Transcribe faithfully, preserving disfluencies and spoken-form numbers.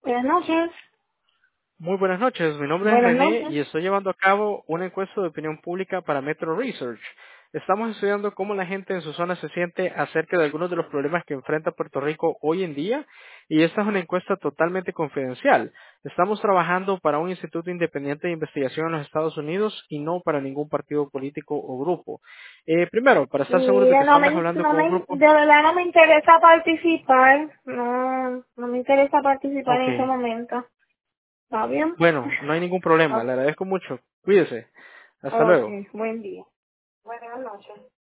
Buenas noches. Muy buenas noches, mi nombre es Buenas René noches. y estoy llevando a cabo una encuesta de opinión pública para Metro Research. Estamos estudiando cómo la gente en su zona se siente acerca de algunos de los problemas que enfrenta Puerto Rico hoy en día y esta es una encuesta totalmente confidencial. Estamos trabajando para un instituto independiente de investigación en los Estados Unidos y no para ningún partido político o grupo. Eh, primero, para estar seguros de que Mira, no me, estamos hablando no con un me, grupo. de verdad no me interesa participar. No, no me interesa participar Ok, en este momento. ¿Está bien? bueno, no hay ningún problema, Ok, le agradezco mucho. Cuídese. Hasta luego. okay, buen día. Buenas noches.